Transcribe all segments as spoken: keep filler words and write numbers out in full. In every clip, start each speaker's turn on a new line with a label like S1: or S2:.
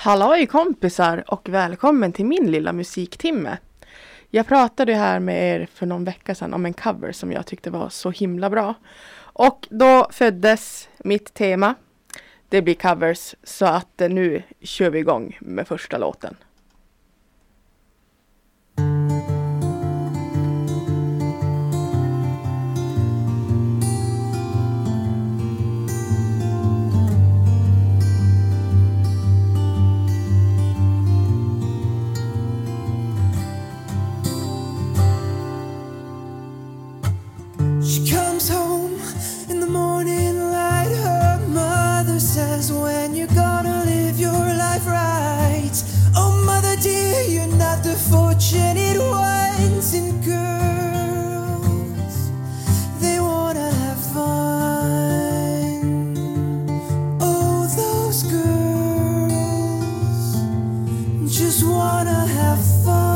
S1: Halloj kompisar och välkommen till min lilla musiktimme. Jag pratade här med er för någon vecka sedan om en cover som jag tyckte var så himla bra. Och då föddes mitt tema. Det blir covers, så att nu kör vi igång med första låten.
S2: She comes home in the morning light. Her mother says, when you're gonna live your life right? Oh mother dear, you're not the fortunate ones. And girls, they wanna have fun. Oh, those girls just wanna have fun.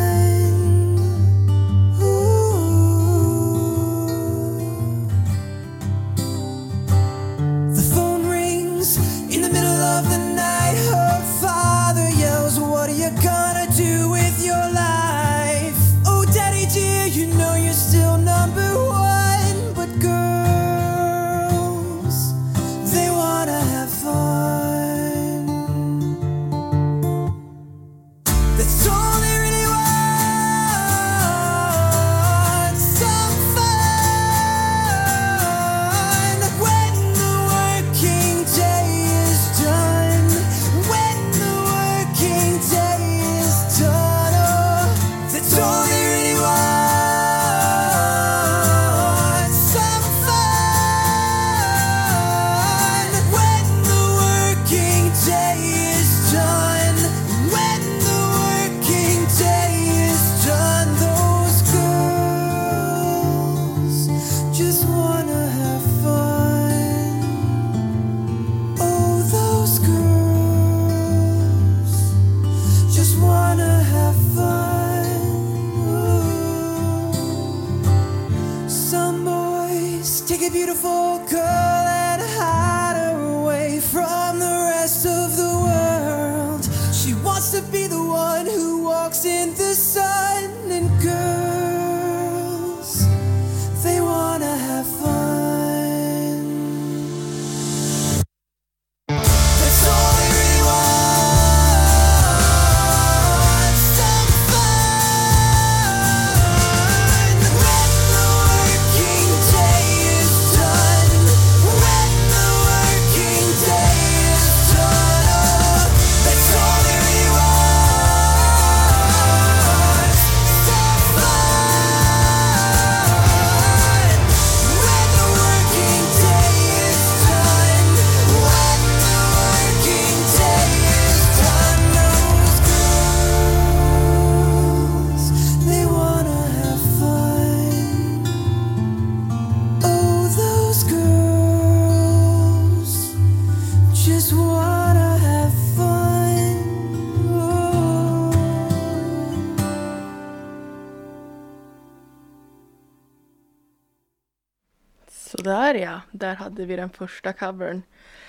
S1: Så där ja, där hade vi den första covern.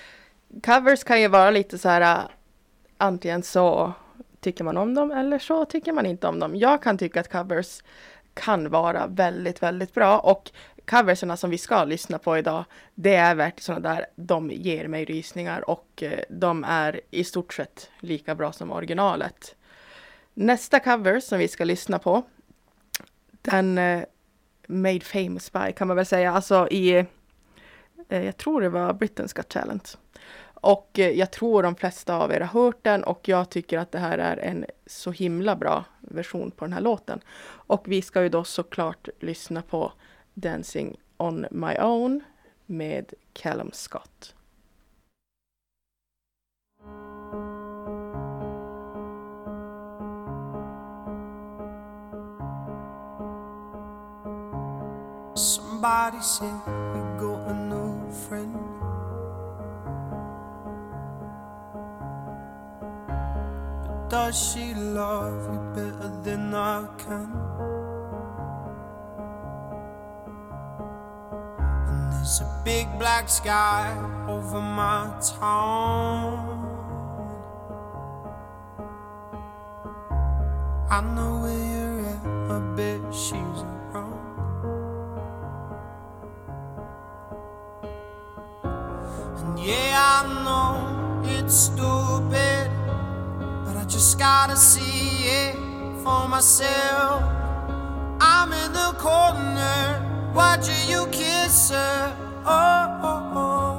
S1: Covers kan ju vara lite så här, antingen så tycker man om dem eller så tycker man inte om dem. Jag kan tycka att covers kan vara väldigt, väldigt bra. Och coverserna som vi ska lyssna på idag, det är verkligen sådana där, de ger mig rysningar och de är i stort sett lika bra som originalet. Nästa cover som vi ska lyssna på, den made famous by, kan man väl säga, alltså i, eh, jag tror det var Britain's Got Talent. Och eh, jag tror de flesta av er har hört den och jag tycker att det här är en så himla bra version på den här låten. Och vi ska ju då såklart lyssna på Dancing on My Own med Callum Scott.
S2: Somebody said you got a new friend. But does she love you better than I can? And there's a big black sky over my town. I know where you're at, I bet she's around. And yeah, I know it's stupid, but I just gotta see it for myself. I'm in the corner, watching you kiss her. Oh, oh, oh.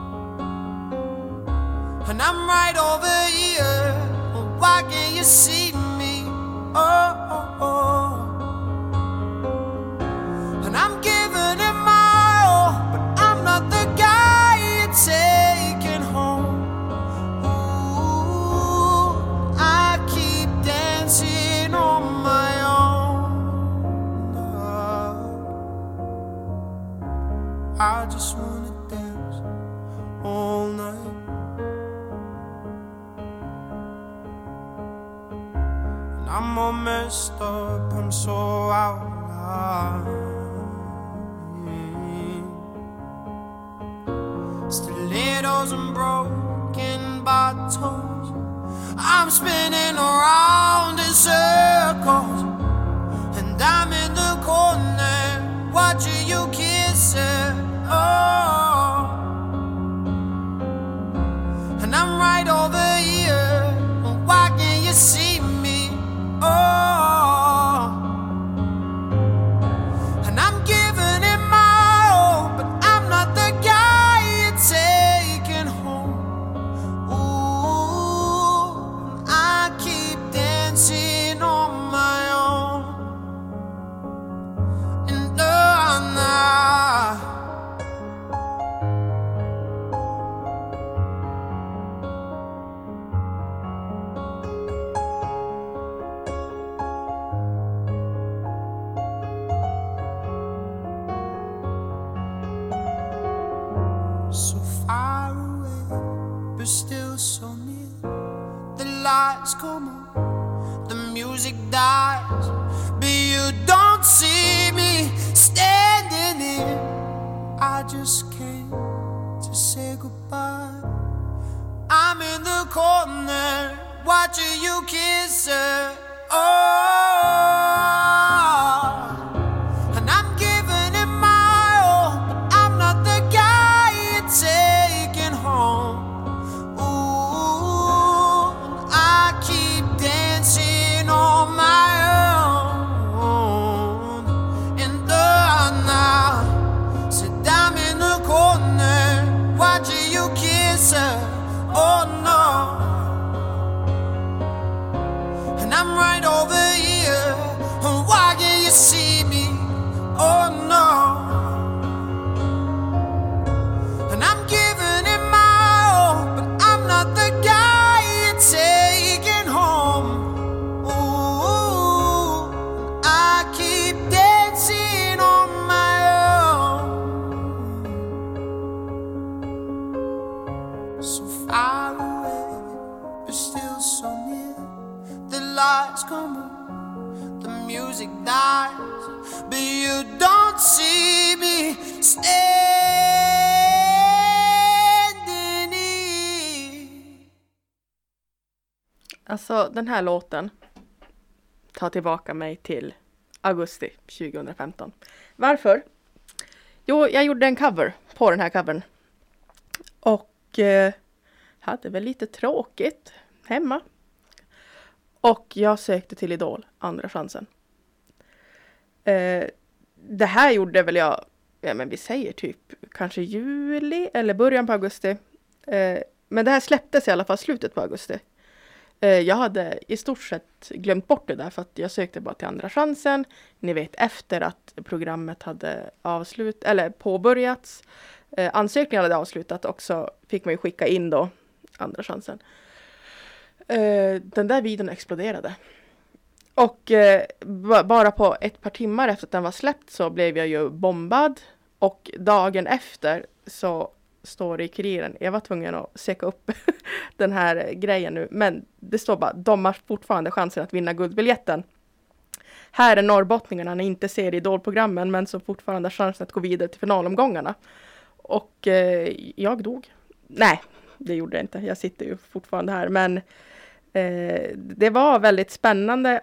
S2: And I'm right over here, why can't you see me? Oh, oh, oh. And I'm giving it my all, but I'm not the guy you're taking home. Ooh, I keep dancing on my own. I just wanna dance all night. I'm all messed up, I'm so out of line. Stilettos and broken bottles, I'm spinning around in circles. And I'm in the corner, watching you kiss her. Oh, and I'm right over here, why can't you see me? Oh, and I'm giving it my all, but I'm not the guy you're taking home. Ooh, I keep dancing on my own. And uh, nah. So far away, but still so near. The lights come on, the music dies, but you don't see me standing here. I just came to say goodbye. I'm in the corner, watching you kiss her. Oh, and I'm giving it my all, but I'm not the guy you're taking home. Ooh, I keep dancing on my own. And the now said I'm in the corner, watching you kiss her. Oh no. And I'm right over here, why can't you see me? Oh no. And I'm giving it my all, but I'm not the guy you're taking home. Ooh, I keep dancing on my own. So far away, but still so near. The lights come on, the music dies, but you don't see me standing here.
S1: Alltså den här låten tar tillbaka mig till augusti tjugohundrafemton. Varför? Jo, jag gjorde en cover på den här covern. Och eh, hade väl lite tråkigt hemma. Och jag sökte till Idol, andra chansen. Eh, det här gjorde väl jag, ja men vi säger typ kanske juli eller början på augusti. Eh, men det här släpptes i alla fall slutet på augusti. Eh, jag hade i stort sett glömt bort det där för att jag sökte bara till andra chansen. Ni vet, efter att programmet hade avslut eller påbörjats. Eh, ansökningen hade avslutat också, fick man ju skicka in då andra chansen. Uh, den där videon exploderade. Och uh, b- bara på ett par timmar efter att den var släppt så blev jag ju bombad. Och dagen efter så står det i Kuriren. Jag var tvungen att söka upp den här grejen nu. Men det står bara, de har fortfarande chansen att vinna guldbiljetten. Här är norrbottningarna, ni inte ser Idolprogrammen men som fortfarande har chansen att gå vidare till finalomgångarna. Och uh, jag dog. Nej, det gjorde jag inte. Jag sitter ju fortfarande här. Men Eh, det var väldigt spännande och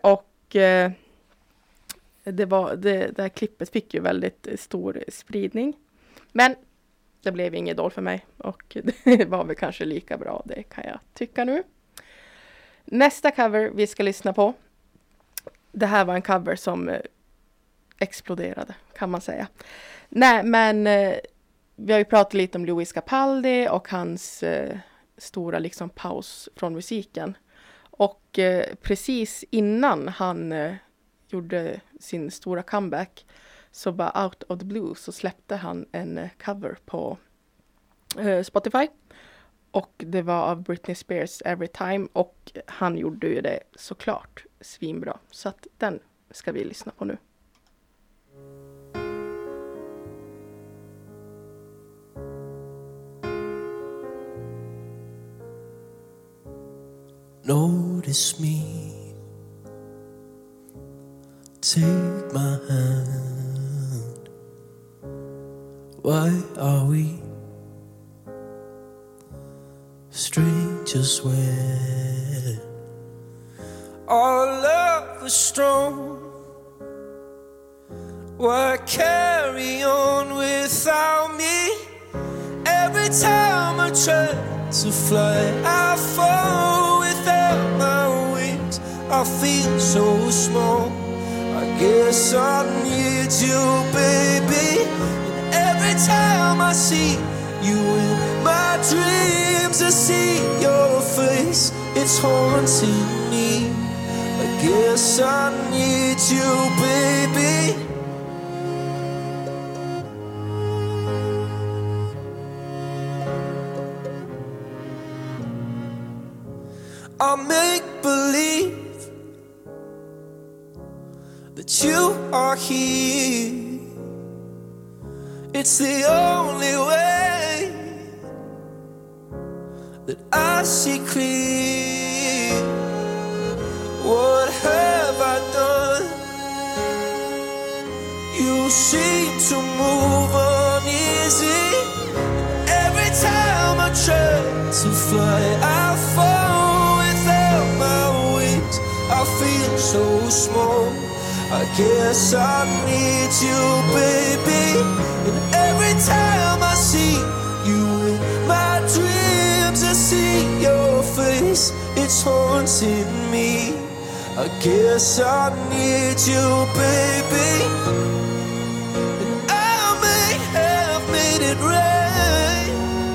S1: Och eh, det, var, det, det här klippet fick ju väldigt stor spridning. Men det blev ingen Idol för mig. Och det var väl kanske lika bra, det kan jag tycka nu. Nästa cover vi ska lyssna på. Det här var en cover som eh, exploderade, kan man säga. Nej, men eh, vi har ju pratat lite om Lewis Capaldi och hans eh, stora liksom paus från musiken. Och eh, precis innan han eh, gjorde sin stora comeback, så bara out of the blue så släppte han en eh, cover på eh, Spotify. Och det var av Britney Spears Every Time, och han gjorde ju det såklart svinbra. Så att den ska vi lyssna på nu.
S2: Notice me, take my hand. Why are we strangers when our love is strong? Why carry on without me? Every time I try to fly, I fall without my wings. I feel so small. I guess I need you, baby. And every time I see you in my dreams, I see your face. It's haunting me. I guess I need you, baby. I make believe that you are here. It's the only way that I see clear. What have I done? You seem to move uneasy. Every time I try to fly, I fall without my wings. I feel so small. I guess I need you, baby. And every time I see you in my dreams, I see your face. It's haunting me. I guess I need you, baby. And I may have made it right.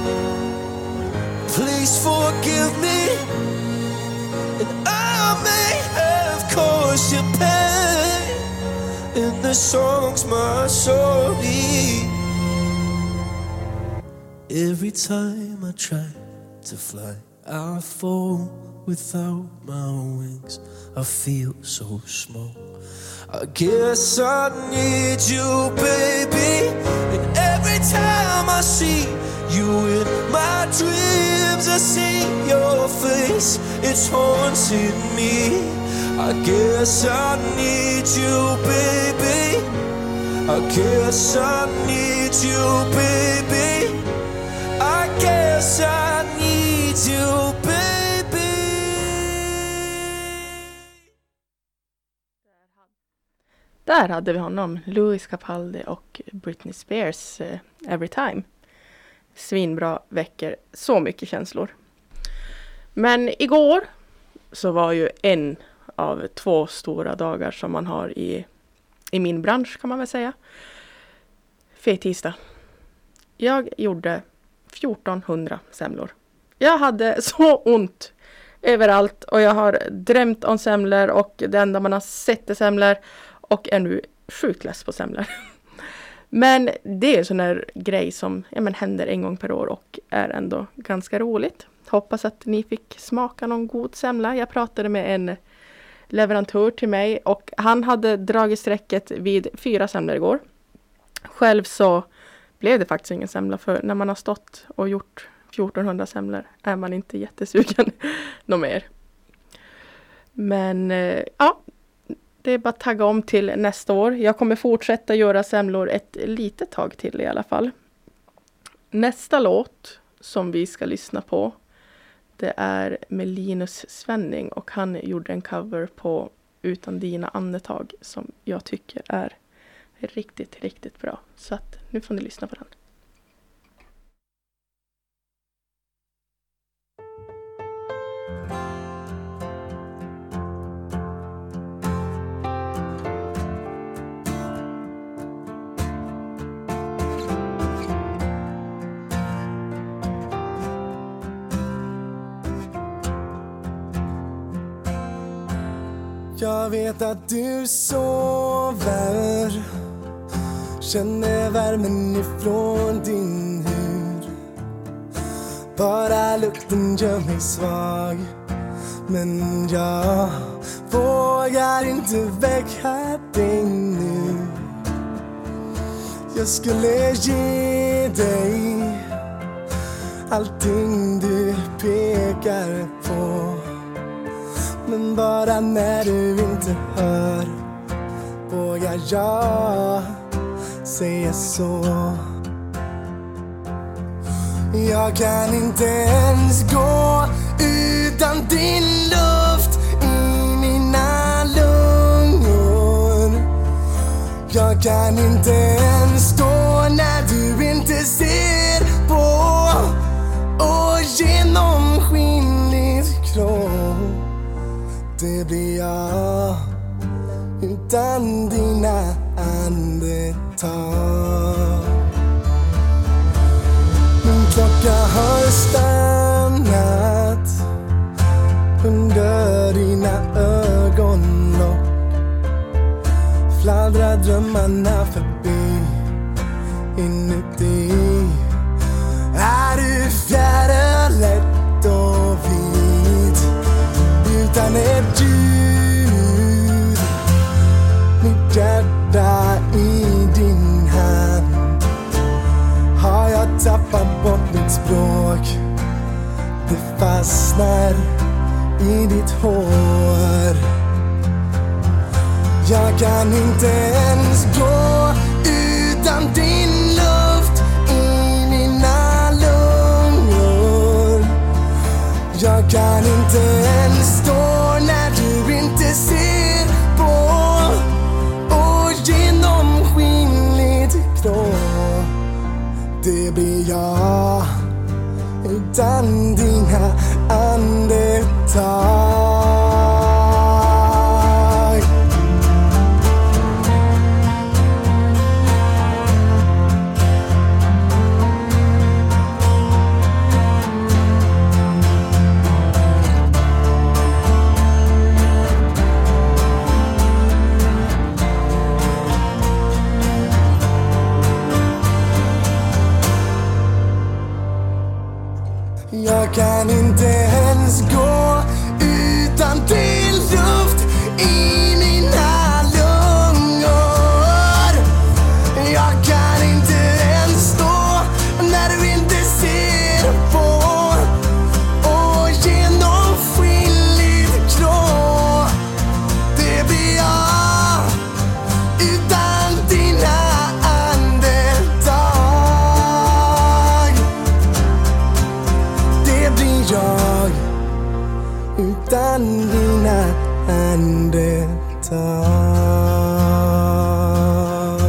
S2: Please forgive me. And I may have caused you pain. And the song's my story. Every time I try to fly, I fall without my wings. I feel so small. I guess I need you, baby. And every time I see you in my dreams, I see your face. It's haunting me. I guess I need you, baby. I guess I need you, baby. I guess I need you, baby.
S1: Där hade vi honom, Lewis Capaldi och Britney Spears uh, Every Time. Svinbra, väcker så mycket känslor. Men igår så var ju en av två stora dagar som man har i, i min bransch, kan man väl säga. Fettisdag. Jag gjorde fjortonhundra semlor. Jag hade så ont överallt och jag har drömt om semlor och det enda man har sett är semlor och är nu sjukt less på semlor. Men det är en sån här grej som ja, men händer en gång per år och är ändå ganska roligt. Hoppas att ni fick smaka någon god semla. Jag pratade med en leverantör till mig och han hade dragit sträcket vid fyra semlor igår. Själv så blev det faktiskt ingen semla, för när man har stått och gjort fjortonhundra semlor är man inte jättesugen något mer. Men ja, det är bara att tagga om till nästa år. Jag kommer fortsätta göra semlor ett litet tag till i alla fall. Nästa låt som vi ska lyssna på, det är med Linus Svenning och han gjorde en cover på Utan dina andetag som jag tycker är riktigt, riktigt bra. Så att nu får ni lyssna på den.
S2: Jag vet att du sover, känner värmen ifrån din hud. Bara lukten gör mig svag, men jag vågar inte väcka dig nu. Jag skulle ge dig allting du pekar på, men bara när du inte hör vågar jag säga så. Jag kan inte ens gå utan din luft i mina lungor. Jag kan inte ens stå när du inte ser på och genomskinligt kropp. Det blir jag utan dina andetag. Min klocka har stannat under dina ögonlock. Fladdrar drömmarna förbi inuti. Är du fjäril, lätt och vit utan ett ljud. Mitt hjärta i din hand. Har jag tappat bort mitt språk? Det fastnar i ditt hår. Jag kan inte ens gå utan din luft i mina lungor. Jag kan inte ens stå när du inte ser på och genomskinligt grå. Det blir jag utan dina andetag. Jag kan inte ens gå utan din luft i mina lungor. Jag kan inte ens stå när du inte ser på och genomskinligt grå. Det blir jag utan dina andetag. Det blir jag utan dina andetag.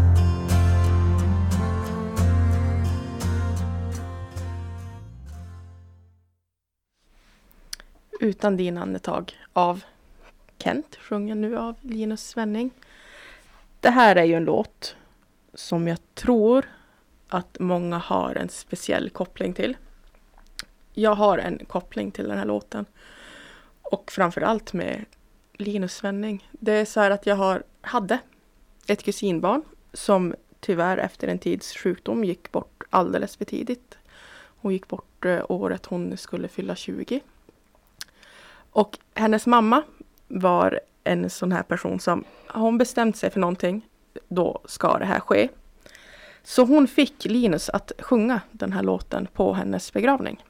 S1: Utan din andetag av Kent, sjungen nu av Linus Svenning. Det här är ju en låt som jag tror att många har en speciell koppling till. Jag har en koppling till den här låten. Och framförallt med Linus Svenning. Det är så här att jag har, hade ett kusinbarn som tyvärr efter en tids sjukdom gick bort alldeles för tidigt. Hon gick bort eh, året hon skulle fylla tjugo. Och hennes mamma var en sån här person som, har hon bestämt sig för någonting, då ska det här ske. Så hon fick Linus att sjunga den här låten på hennes begravning.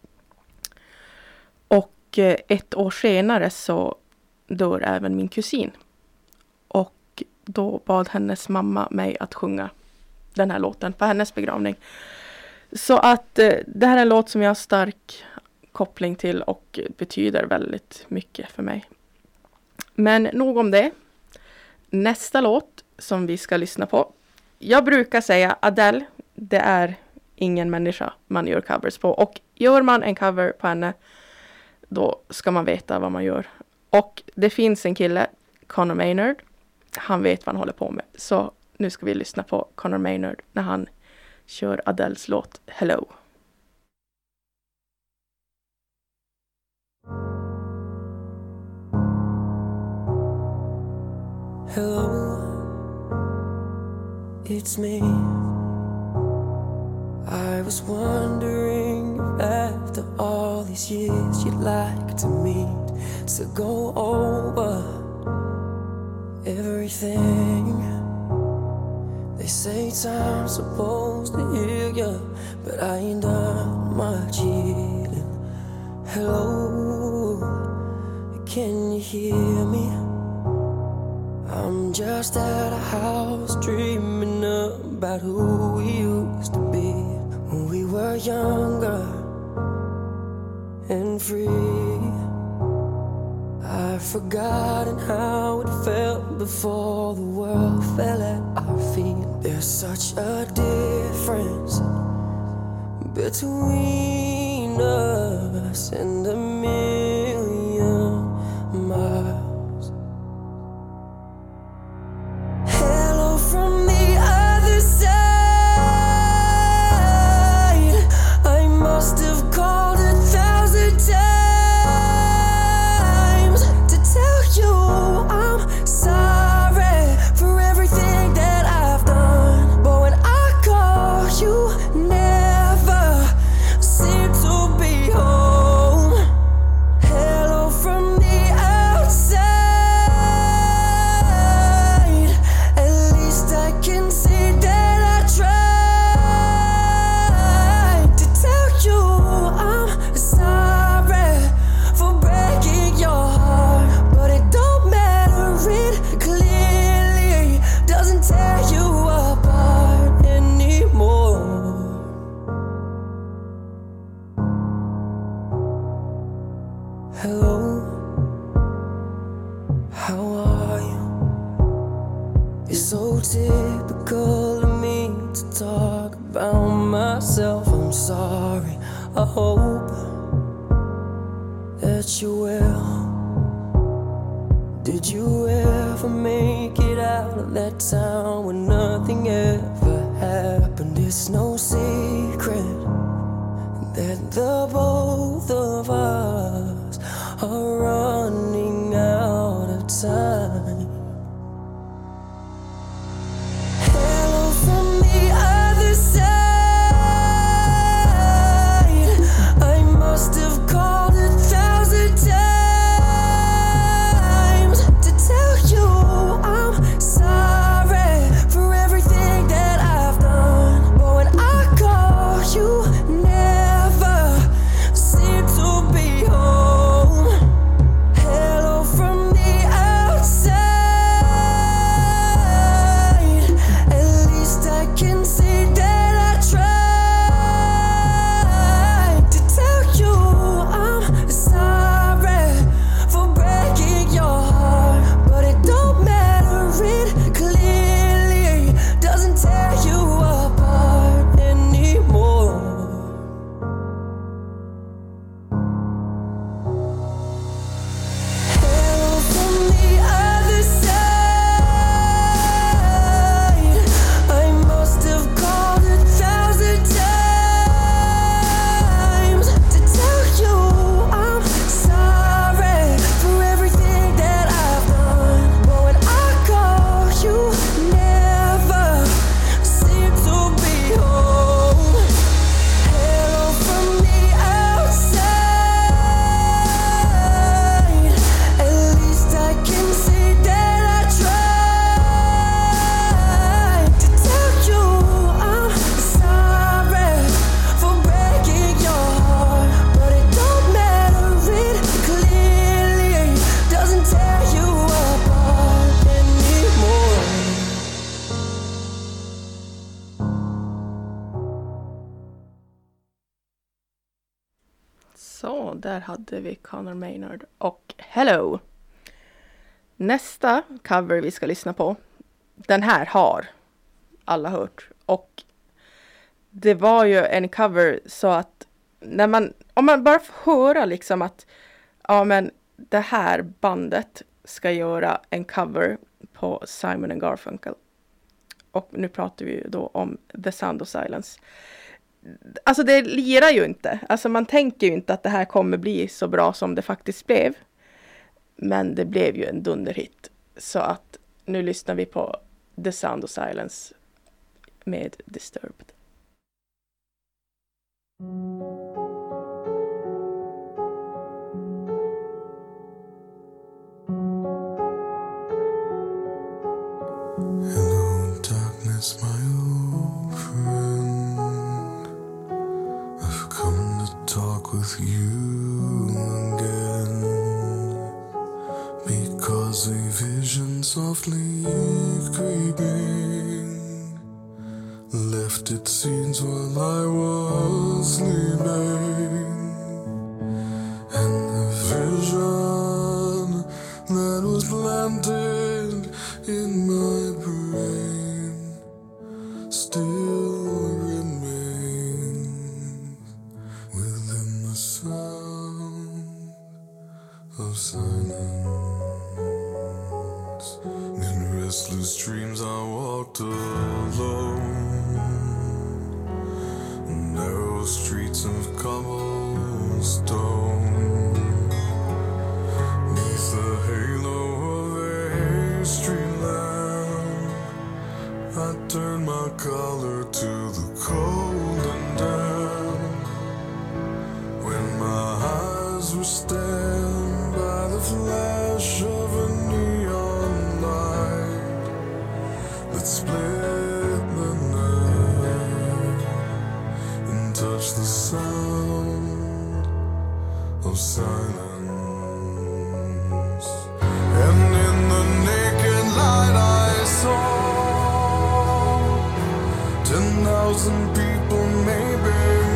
S1: Och ett år senare så dör även min kusin. Och då bad hennes mamma mig att sjunga den här låten på hennes begravning. Så att det här är en låt som jag har stark koppling till och betyder väldigt mycket för mig. Men nog om det. Nästa låt som vi ska lyssna på. Jag brukar säga Adele, det är ingen människa man gör covers på. Och gör man en cover på henne, då ska man veta vad man gör. Och det finns en kille, Conor Maynard. Han vet vad han håller på med. Så nu ska vi lyssna på Conor Maynard när han kör Adeles låt Hello.
S2: Hello, it's me. I was wondering if after all these years you'd like to meet, to go over everything. They say time's supposed to heal you, but I ain't done much healing. Hello, can you hear me? I'm just at a house dreaming about who we used to be when we were younger and free. I've forgotten how it felt before the world fell at our feet. There's such a difference between us and a million miles. From the other side, I must have called a thousand times to tell you I'm sorry for everything that I've done. But when I call, you never seem to be home. Hello from the outside, I can see that I tried to tell you I'm sorry for breaking your heart, but it don't matter, it clearly doesn't tear you apart anymore. Hello, how are you? It's so typical of me to talk about myself. I'm sorry, I hope that you will. Did you ever make it out of that town when nothing ever happened? It's no secret that the both of us are running out of time. From the other side, I must have called a thousand times to tell you I'm sorry for everything that I've done. But when I call, you never seem to be home. Hello from the outside, I can see that I tried to tell you I'm sorry for breaking your heart, but it don't matter, it clearly doesn't tear you apart anymore. Hello from the other side, I must have called a thousand times to tell you I'm sorry for everything that I've done. But when I call, you never seem to be home. Hello from the outside, at least I can see that I tried to tell you I'm sorry for breaking your heart, but it don't matter, it clearly doesn't tear you apart anymore.
S1: Så, där hade vi Conor Maynard och Hello. Nästa cover vi ska lyssna på, den här har alla hört. Och det var ju en cover så att när man, om man bara får höra liksom att ja men det här bandet ska göra en cover på Simon and Garfunkel. Och nu pratar vi ju då om The Sound of Silence. Alltså det lirar ju inte. Alltså man tänker ju inte att det här kommer bli så bra som det faktiskt blev. Men det blev ju en dunderhit. Så att nu lyssnar vi på The Sound of Silence med Disturbed.
S3: Hello, darkness, my old friend. I've come to talk with you again, because a vision softly creeping left its scenes while I was sleeping, and the vision that was planted in my brain still remains within the sound of silence. In restless dreams I walked alone, narrow streets of cobblestone, neath the halo of a street lamp. I turned my collar to the cold and damp, when my eyes were stabbed by the flash of a neon light that split the night and touched the sound of silence. And in the naked light I saw ten thousand people, maybe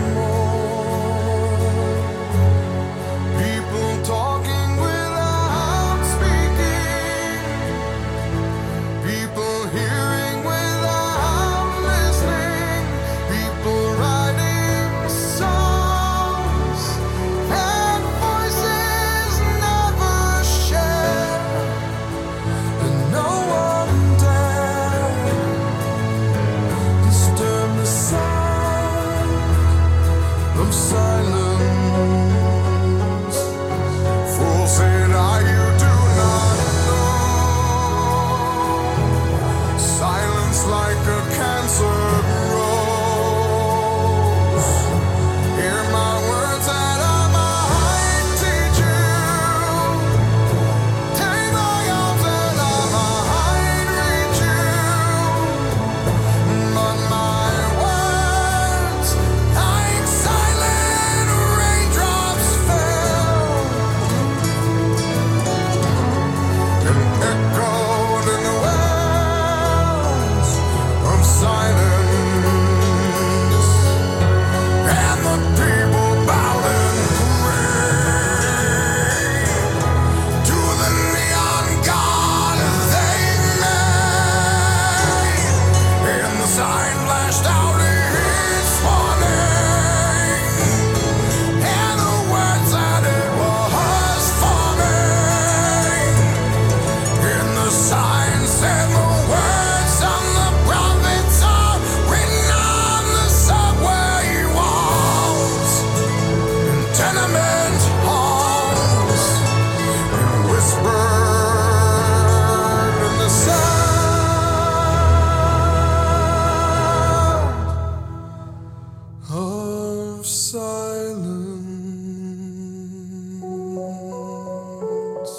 S3: more. People talking without speaking, people hearing without listening, people writing songs and voices never shared, and no one dared disturb the sound of silence. Fool said I, you do not know. Silence like a cancer grows. Hear my words that I might teach you. Take my arms that I might reach you. But my words, like silent raindrops, fell and echoed in the wells of silence. And the people bowed and prayed to the neon god they made. And the sign flashed out its warning, and the words that it was forming. And the sign said the words of the prophets are written on the subway walls, in tenement halls, and whispered in the sound of silence.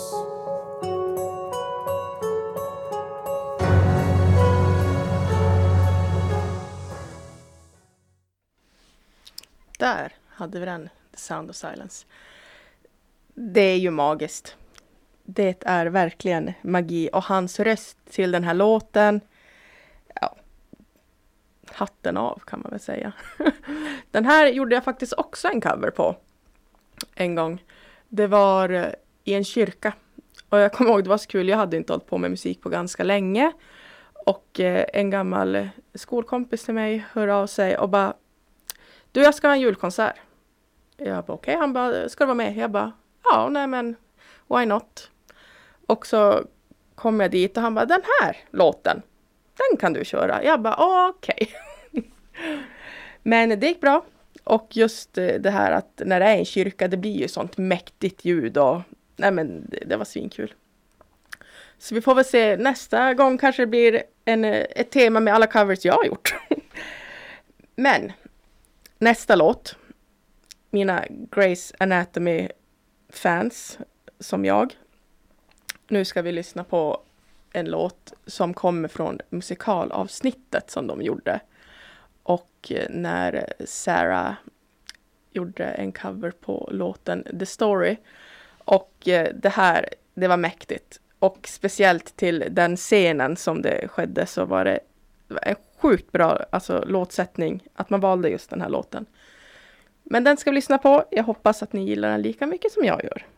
S1: Där hade vi den, The Sound of Silence. Det är ju magiskt. Det är verkligen magi. Och hans röst till den här låten, ja, hatten av kan man väl säga. Den här gjorde jag faktiskt också en cover på en gång. Det var eh, i en kyrka. Och jag kommer ihåg, det var så kul, jag hade inte hållit på med musik på ganska länge. Och eh, en gammal skolkompis till mig hör av sig och bara, du, jag ska ha en julkonsert. Jag bara, okej, okay. Han bara, ska du vara med? Jag bara, ja, nej men, why not? Och så kom jag dit och han bara, den här låten, den kan du köra. Jag bara, okej. Okay. Men det gick bra. Och just det här att när det är en kyrka, det blir ju sånt mäktigt ljud och nej men det, det var svinkul. Så vi får väl se nästa gång, kanske det blir en, ett tema med alla covers jag har gjort. Men nästa låt, mina Grey's Anatomy-fans som jag. Nu ska vi lyssna på en låt som kommer från musikalavsnittet som de gjorde. Och när Sarah gjorde en cover på låten The Story. Och det här, det var mäktigt. Och speciellt till den scenen som det skedde så var det, det var en sjukt bra alltså, låtsättning att man valde just den här låten. Men den ska vi lyssna på. Jag hoppas att ni gillar den lika mycket som jag gör.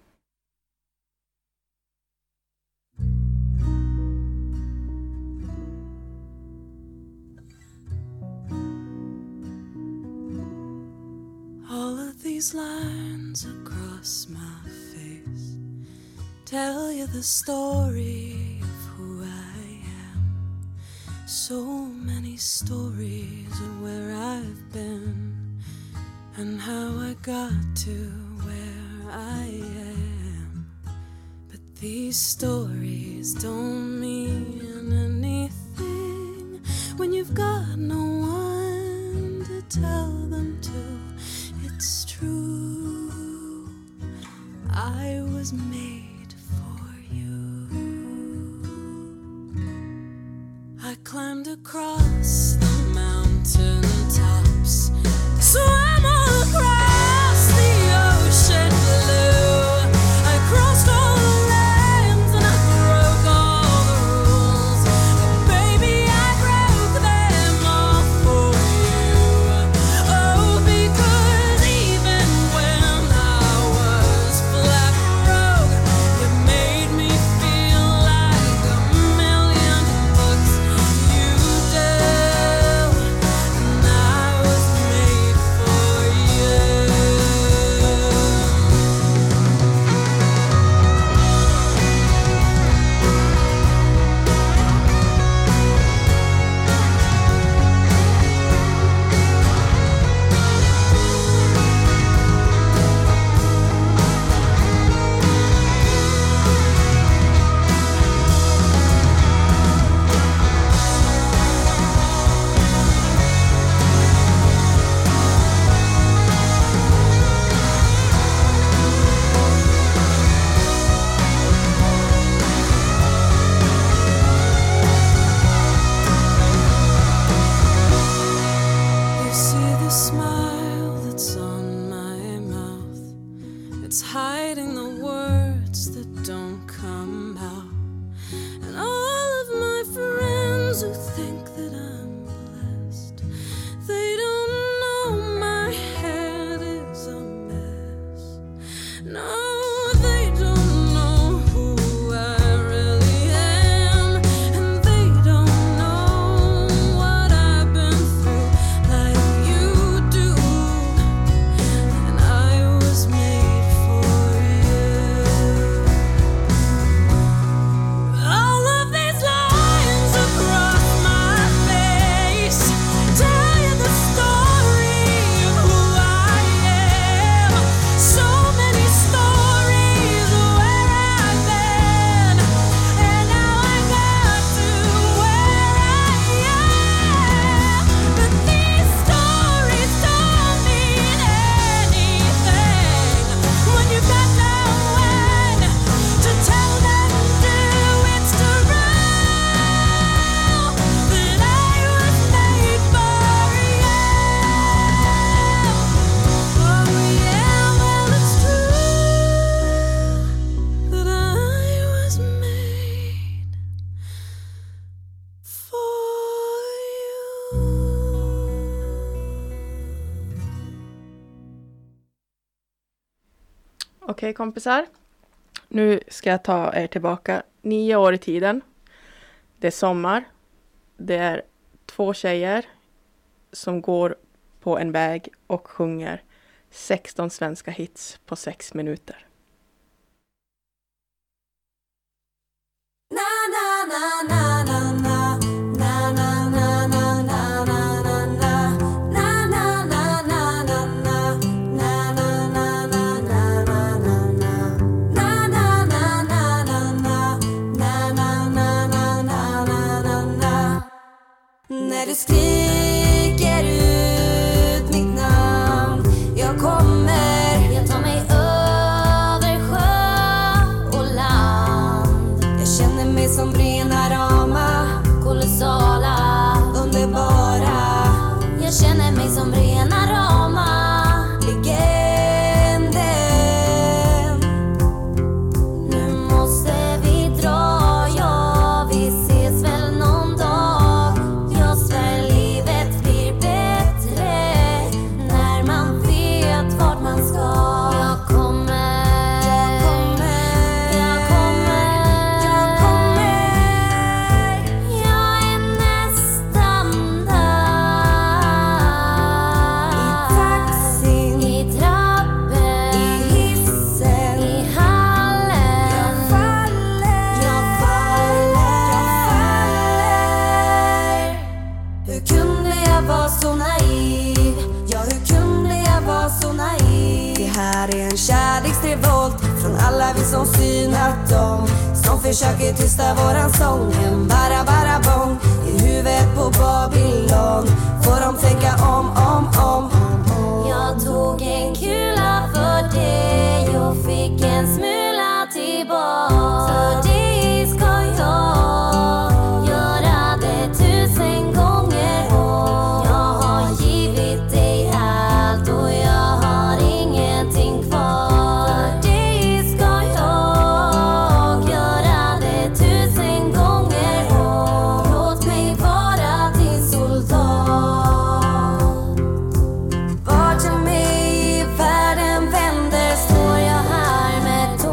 S2: All of these lines across my face tell you the story of who I am. So many stories of where I've been and how I got to where I am. But these stories don't mean anything when you've got no one to tell them to. It's true, I was made for you. I climbed across the mountain tops, swam across the ocean blue. I crossed all the lands and I broke all the rules. But baby, I broke them all for you. Oh, because even when I was flat broke, you made me feel like a million bucks. You do, and I was made for you. You see the smile that's on my mouth. It's hiding the words that don't come out. And all of my friends who think that I'm blessed, they don't know my head is a mess. No, they don't know who I really am. And they don't know what I've been through like you do. And I was made for you. All of these lines across my face tell you the story of who I am. So many stories of where I've been, and now I got to where I am. But these stories don't mean anything when you've got no one to tell them to. It's true that I was made for you. Oh yeah, well it's true that I was made for you.
S1: Okej kompisar, Nu ska jag ta er tillbaka nio år i tiden. Det är sommar. Det är två tjejer som går på en väg och sjunger sexton svenska hits på sex minuter.
S2: När du skriker ut mitt namn, jag kommer, jag tar mig över sjö och land. Jag känner mig som rena rama, kolossala, underbara. Jag känner mig som rena rama, legenden. Nu måste vi dra, ja vi ses väl någon dag. Jag svär livet blir bättre när man vet vart man ska. Jag kommer, jag kommer, jag kommer, jag kommer. Jag är nästan där. I taxin, i trappen, i hissen, i hallen. Jag faller, jag faller, jag faller. Hur kunde jag vara så naiv? Ja, hur kunde jag vara så naiv? Det här är en kärleksrevolt från alla vi som synat dem, som försöker tysta våran sång. En bara bara bong i huvudet på Babylon. Får de tänka om, om, om. Jag tog en kula för dig och fick en smula tillbaka. För dig ska jag göra det tusen gånger om. Jag har givit dig allt och jag har ingenting kvar. För dig ska jag göra det tusen gånger om. Låt mig vara din soldat. Vart jag mig i världen vänder står jag här med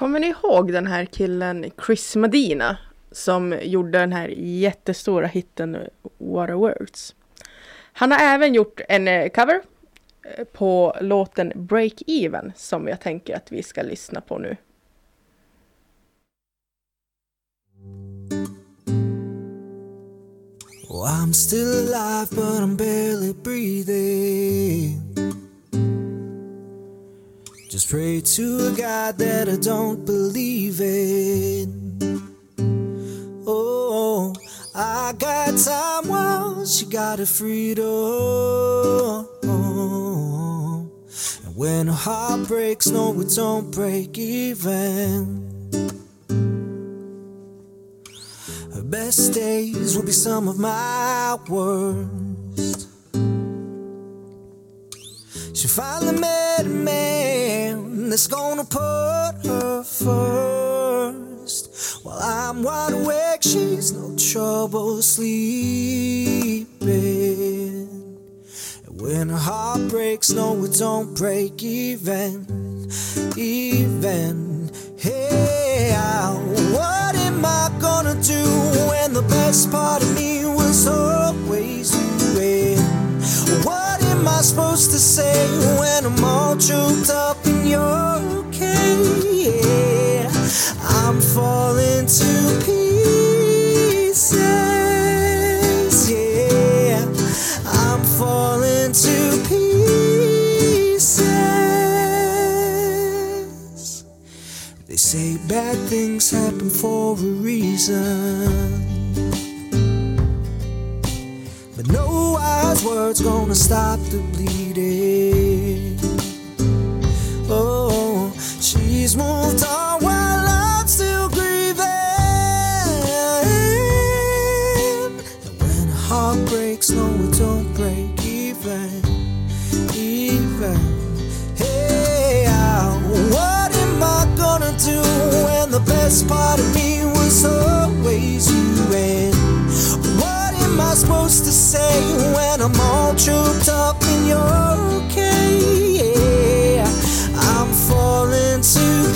S1: kommer ni ihåg den här killen Chris Medina som gjorde den här jättestora hitten What a Words? Han har även gjort en cover på låten Break Even som jag tänker att vi ska lyssna på nu.
S2: Oh, I'm still alive, but I'm barely breathing. Just pray to a God that I don't believe in. Oh, I got time while she got her freedom. And when her heart breaks, no, it don't break even. Her best days will be some of my worst. She finally met a man that's gonna put her first. While I'm wide awake, she's no trouble sleeping. And when her heart breaks, no, it don't break even, even. Hey, what am I gonna do when the best part of me was always you? In? What am I supposed to say when I'm all choked up and you're okay? Yeah, I'm falling to pieces. Yeah, I'm falling to pieces. They say bad things happen for a reason, but no wise words gonna stop the bleeding. Oh, she's moved on while I'm still grieving. And when her heart breaks, no, it don't break even, even. Hey, what am I gonna do when the best part of me was always you? And what am I supposed to say when I'm all choked up and you're okay? Yeah, I'm falling to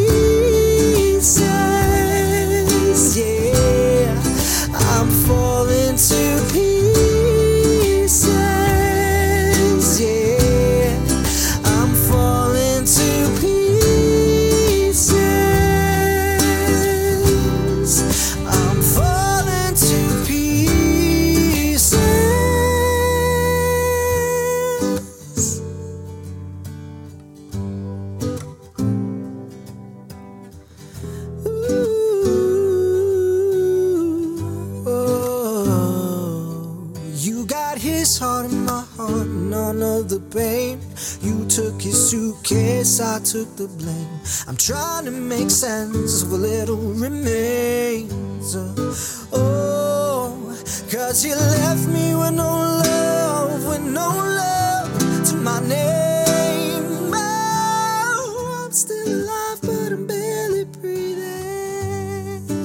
S2: pieces. Yeah, I'm falling to pieces. Yeah, I'm falling to pieces. I'm falling to pieces. Ooh, oh. You got his heart and my heart, none of the pain. You took his suitcase, I took the blame. I'm trying to make sense of what little remains. Oh, cause you left me with no love, with no love to my name. Oh, I'm still alive, but I'm barely breathing.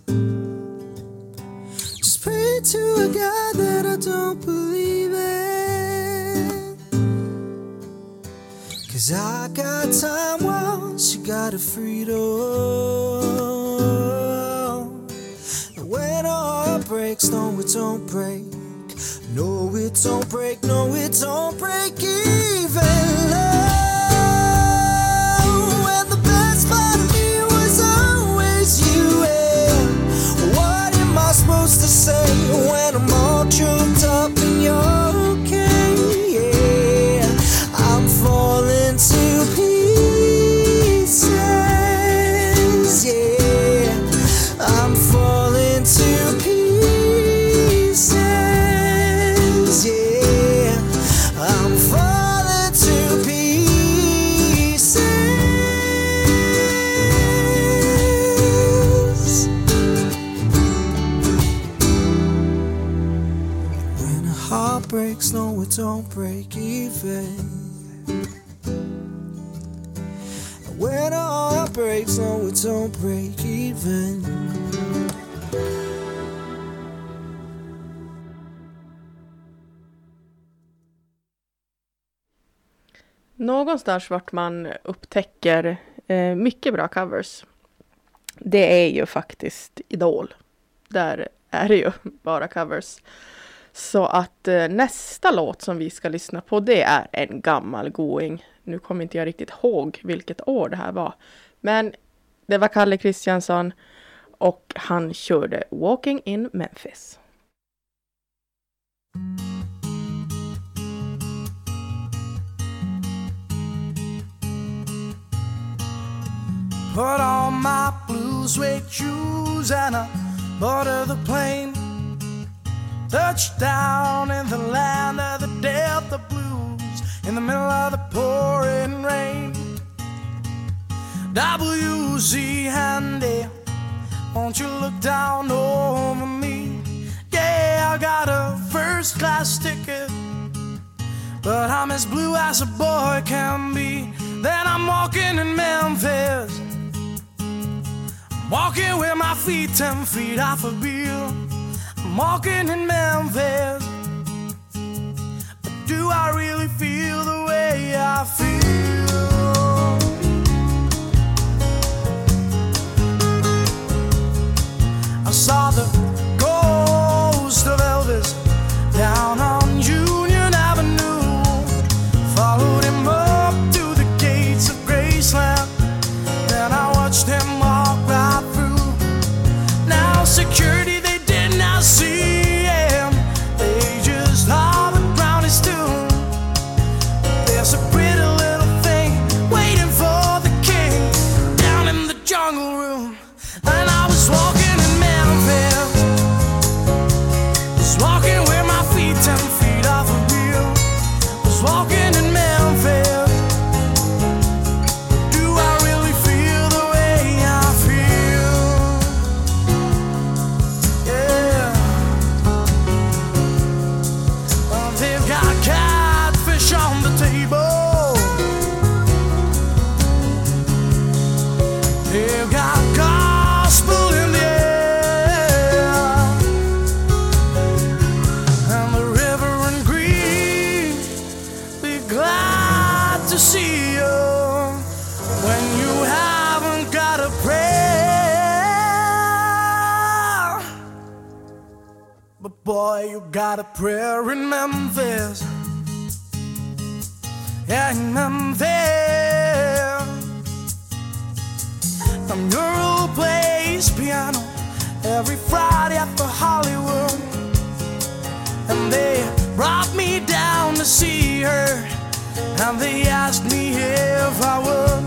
S2: Just pray to a God that I don't believe in. Cause I got time while she got her freedom. And when her heart breaks, no, it don't break. No, it don't break, no, it don't break even. Love, and the best part of me was always you. And what am I supposed to say when I'm all choked up and you're okay? Yeah, I'm falling to pieces. Yeah, I'm falling to pieces. Yeah, I'm falling to pieces. When a heart breaks, no, it don't break even. When a heart breaks, no, it don't break even.
S1: Någonstans vart man upptäcker Eh, mycket bra covers. Det är ju faktiskt Idol. Där är det ju bara covers. Så att eh, nästa låt som vi ska lyssna på, det är en gammal going. Nu kommer inte jag riktigt ihåg vilket år det här var. Men det var Kalle Kristiansson och han körde Walking in Memphis.
S2: Put on my blue suede shoes and I boarded the plane. Touched down in the land of the Delta Blues in the middle of the pouring rain. W C Handy, won't you look down over me? Yeah, I got a first class ticket, but I'm as blue as a boy can be. Then I'm walking in Memphis, walking with my feet ten feet off a bill. I'm walking in Memphis, but do I really feel the way I feel? I saw the ghost of Elvis down on Union Avenue, followed him up to the gates of Graceland, then I watched him walk right through. Now security, they did not see him, they just hovered round his tomb. There's a pretty little thing waiting for the king down in the jungle room. And I was walking in Memphis, was walking with my feet ten feet off a wheel, was walking in Memphis. Do I really feel the way I feel? Yeah. Well, they've got catfish on the table, they've got gospel in the air, and the Reverend Green, be glad to see you when you haven't got a prayer. But boy, you got a prayer in Memphis. Yeah, in Memphis. The mural plays piano every Friday at the Hollywood, and they brought me down to see her, and they asked me if I would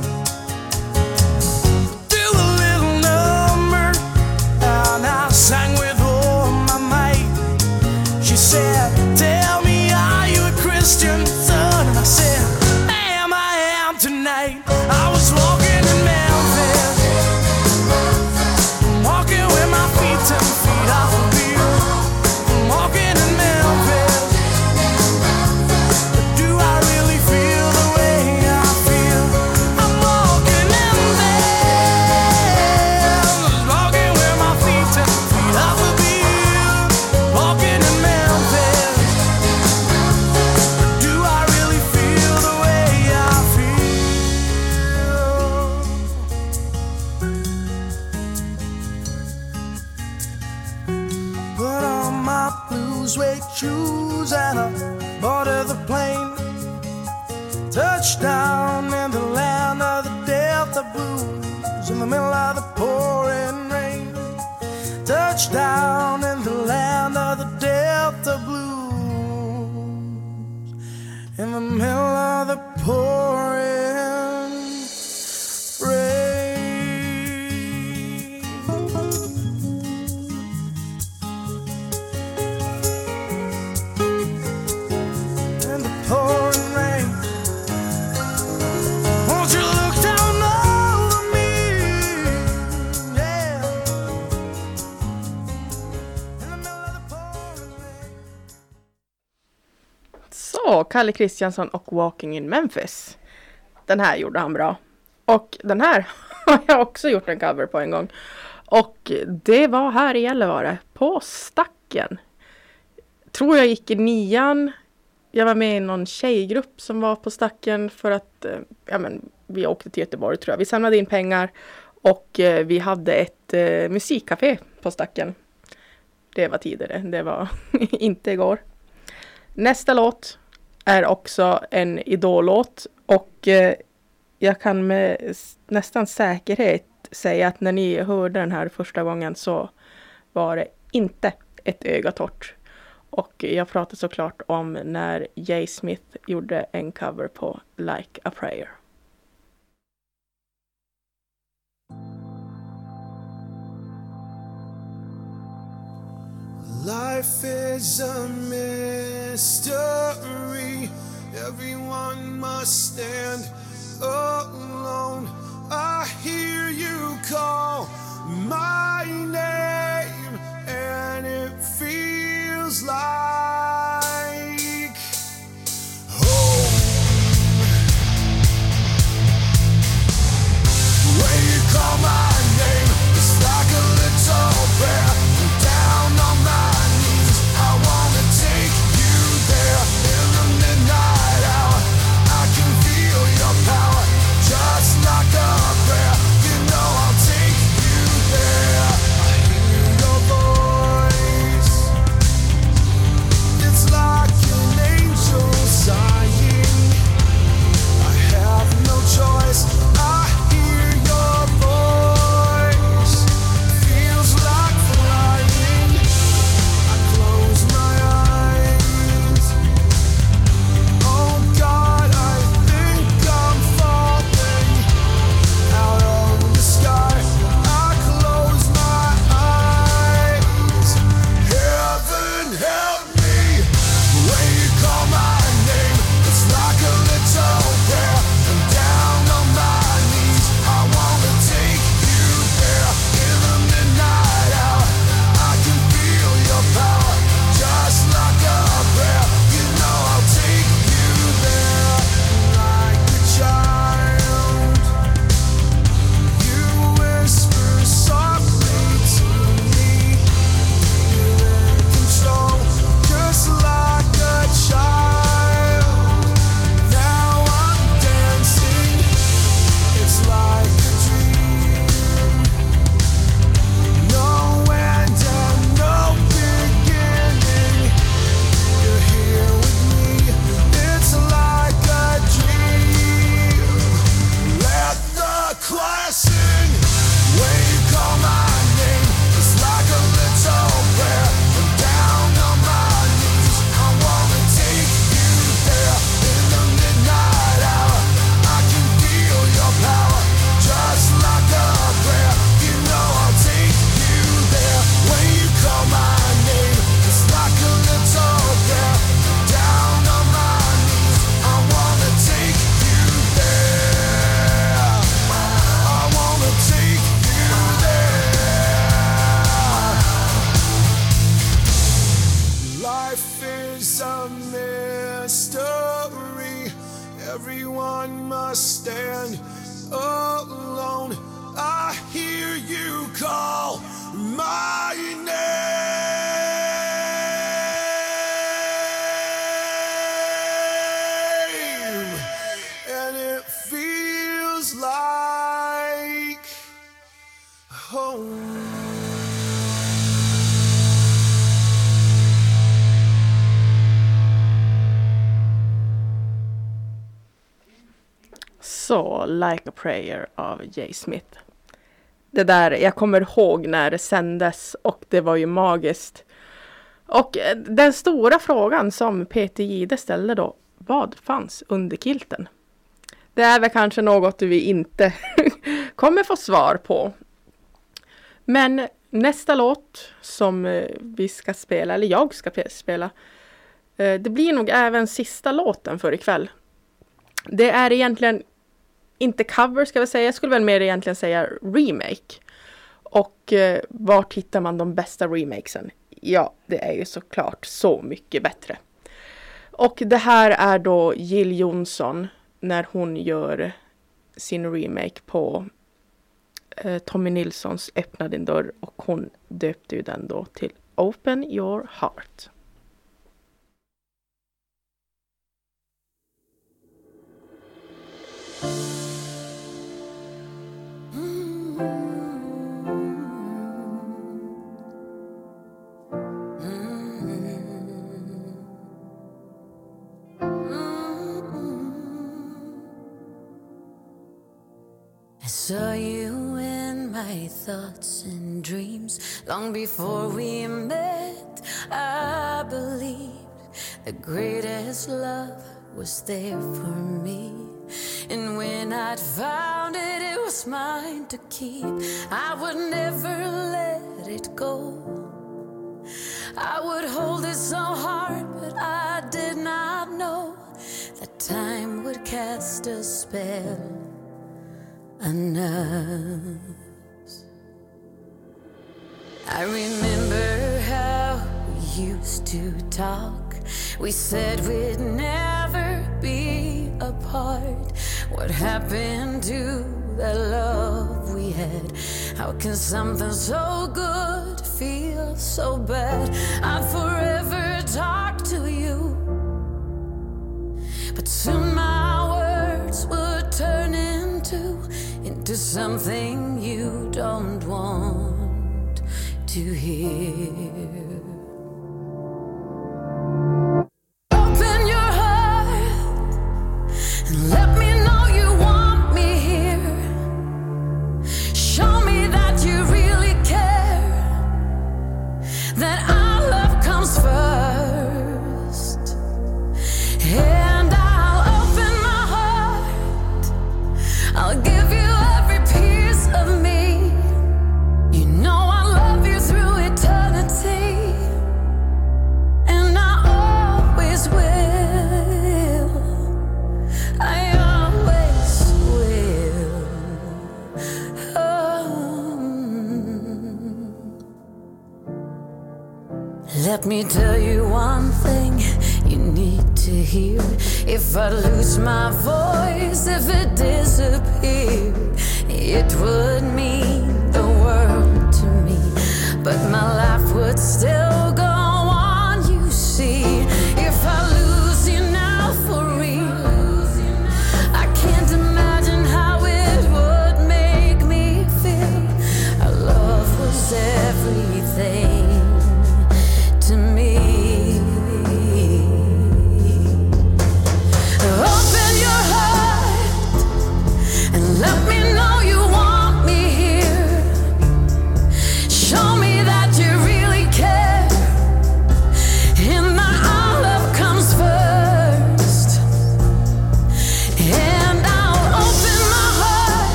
S2: do a little number, and I sang with all my might. She said, tell me, are you a Christian, son? And I said, ma'am, I am tonight. I was walking in Memphis, walking with my feet ten feet off a wheel. I'm walking in Memphis, but do I really feel the way I feel? I'm walking in Memphis, walking with my feet ten feet off a wheel. Walking in Memphis, but do I really feel the way I feel? Put on my blue suede shoes and I boarded the plane. Touchdown in the land of the Delta Blues in the middle of the pouring rain. Touchdown in the land of the Delta Blues in the middle of the pouring rain. In the pouring rain, won't you look down over me? Yeah. In the middle of the pouring rain.
S1: Så, Kalle Kristiansson och Walking in Memphis. Den här gjorde han bra. Och den här har jag också gjort en cover på en gång. Och det var här i Gällivare, på Stacken. Tror jag gick i nian. Jag var med i någon tjejgrupp som var på Stacken för att, ja men, vi åkte till Göteborg tror jag. Vi samlade in pengar och eh, vi hade ett eh, musikcafé på Stacken. Det var tidigare, det var inte igår. Nästa låt är också en idollåt och eh, jag kan med nästan säkerhet säga att när ni hörde den här första gången så var det inte ett öga torrt. Och jag pratar såklart om när Jay Smith gjorde en cover på Like a Prayer.
S2: Life is a mystery. Everyone must stand alone. I hear you call my name, and it feels like home. When you call my name, it's like a little prayer. I'm down on my knees. I wanna take you there in the midnight hour. I can feel your power, just like a prayer. You know I'll take you there. I hear your voice. It's like an angel sighing. I have no choice. I hear your voice. Feels like flying. I close my eyes. Oh God, I think I'm falling out of the sky. I close my eyes. Heaven help me when you call my name. It's like a little prayer. I'm down on my knees. I wanna take you there in the midnight hour. I can feel your power, just like a prayer. You know I'll take you there like a child. You whisper softly to me. You're in control, just like a child. Now I'm dancing. It's like a dream. No end and no beginning. You're here with me. It's like a dream. Let the choir sing when you call my name. It's like a little prayer. I'm down on my knees. I wanna take you there in the midnight hour. I can feel your power, just like a prayer. You know I'll take you there when you call my name. It's like a little prayer. I'm down on my knees. I wanna take you there. I wanna take you there. Life is a mystery. Everyone must stand alone. I hear you call my name, and it feels like home.
S1: Så, Like a Prayer av Jay Smith. Det där, jag kommer ihåg när det sändes och det var ju magiskt. Och eh, den stora frågan som Peter Gide ställde då, vad fanns under kilten? Det är väl kanske något vi inte kommer få svar på. Men nästa låt som eh, vi ska spela, eller jag ska spela, eh, det blir nog även sista låten för ikväll. Det är egentligen inte cover ska vi säga, jag skulle väl mer egentligen säga remake. Och eh, vart hittar man de bästa remakesen? Ja, det är ju såklart så mycket bättre. Och det här är då Jill Johnson när hon gör sin remake på eh, Tommy Nilssons Öppna din dörr, och hon döpte ju den då till Open Your Heart.
S4: saw you in my thoughts and dreams. Long before we met, I believed the greatest love was there for me. And when I'd found it, it was mine to keep. I would never let it go. I would hold it so hard, but I did not know that time would cast a spell on us. I remember how we used to talk. We said we'd never be apart. What happened to that love we had? How can something so good feel so bad? I'd forever talk to you, but soon my words would turn into into something you don't want to hear. Open your heart and let me know you want me here. Show me that you really care, that our love comes first. And I'll open my heart, I'll give you every piece of me. You know I love you through eternity, and I always will. I always will. Oh. Let me tell you one thing you need to hear. If I lose my voice, if it disappeared, it would mean the world to me, but my life would still